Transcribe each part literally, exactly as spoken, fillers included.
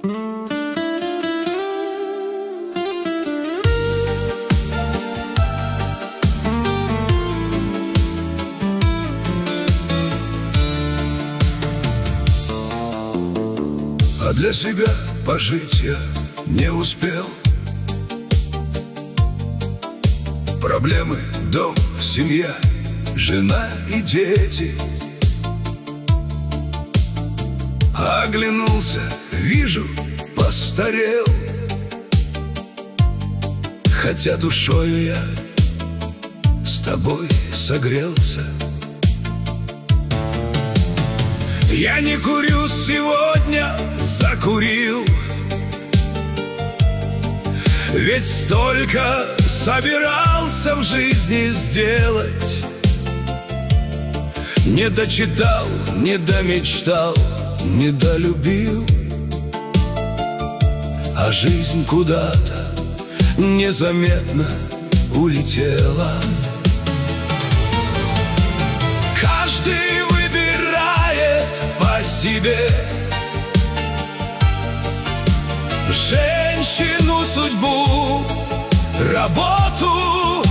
А для себя пожить я не успел. Проблемы, дом, семья, жена и дети. Оглянулся, вижу, постарел, хотя душою я с тобой согрелся. Я не курю сегодня, закурил, ведь столько собирался в жизни сделать. Не дочитал, не домечтал, не долюбил, а жизнь куда-то незаметно улетела. Каждый выбирает по себе женщину, судьбу, работу.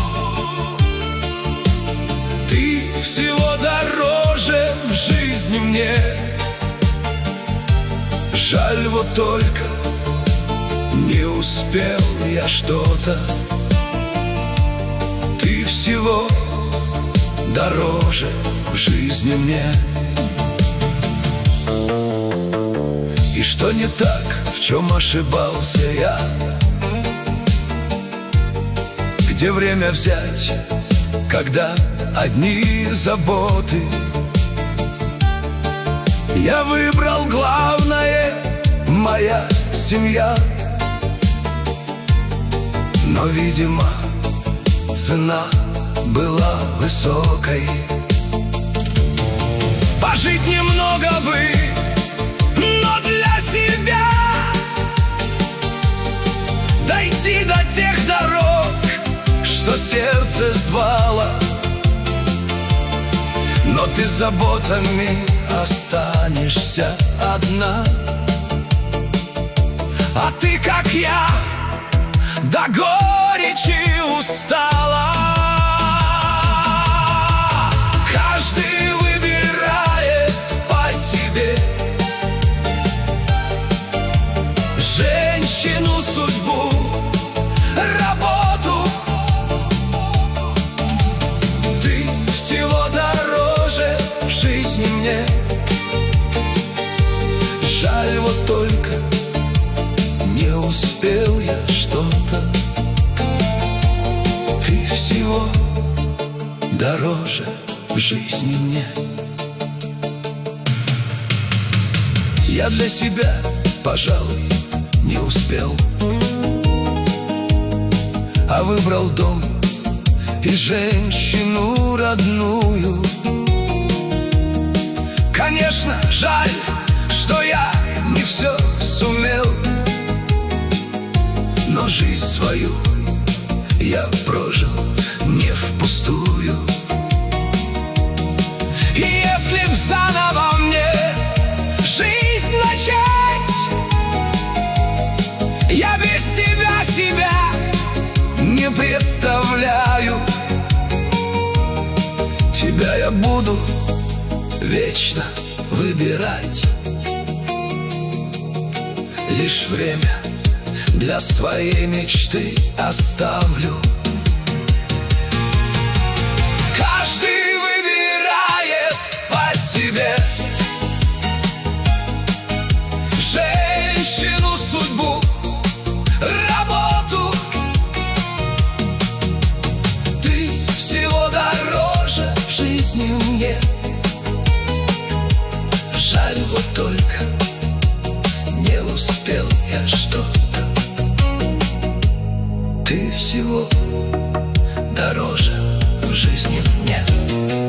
Ты всего дороже в жизни мне. Жаль, вот только не успел я что-то. Ты всего дороже в жизни мне. И что не так, в чем ошибался я? Где время взять, когда одни заботы? Я выбрал главное, моя семья, но, видимо, цена была высокой. Пожить немного бы, но для себя, дойти до тех дорог, что сердце звало. Но ты заботами останешься одна, а ты, как я, до горечи устала. Каждый выбирает по себе женщину, судьбу, работу. Ты всего дороже в жизни мне. Жаль, вот только не успел я что-то. Ты всего дороже в жизни мне. Я для себя, пожалуй, не успел, а выбрал дом и женщину родную. Конечно, жаль, что я не все сумел, но жизнь свою я прожил не впустую. И если б заново мне жизнь начать, я без тебя себя не представляю. Тебя я буду вечно выбирать. Лишь время для своей мечты оставлю. Каждый выбирает по себе женщину, судьбу, работу. Ты всего дороже в жизни мне. Жаль, вот только не успел я что-то. Ты всего дороже в жизни мне.